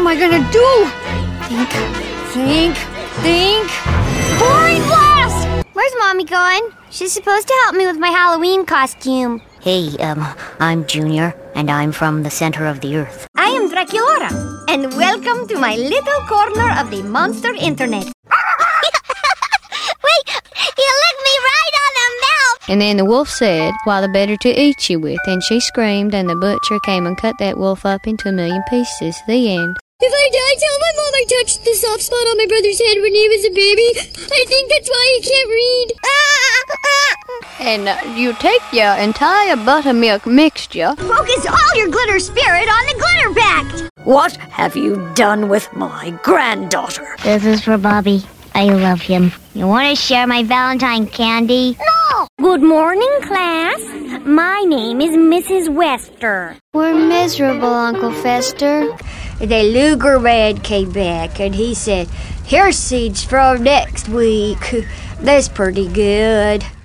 I gonna do? Think. Boring blast! Where's Mommy going? She's supposed to help me with my Halloween costume. Hey, I'm Junior, and I'm from the center of the earth. I am Draculaura, and welcome to my little corner of the monster internet. Wait, you licked me right on the mouth! And then the wolf said, "Why, the better to eat you with." And she screamed, and the butcher came and cut that wolf up into 1,000,000 pieces. The end. If I die, tell my mom I touched the soft spot on my brother's head when he was a baby. I think that's why he can't read. And you take your entire buttermilk mixture. Focus all your glitter spirit on the glitter pact! What have you done with my granddaughter? This is for Bobby. I love him. You want to share my Valentine candy? No! Good morning, class. My name is Mrs. Wester. We're miserable, Uncle Fester. The Luger man came back and he said, "Here's seeds from next week." That's pretty good.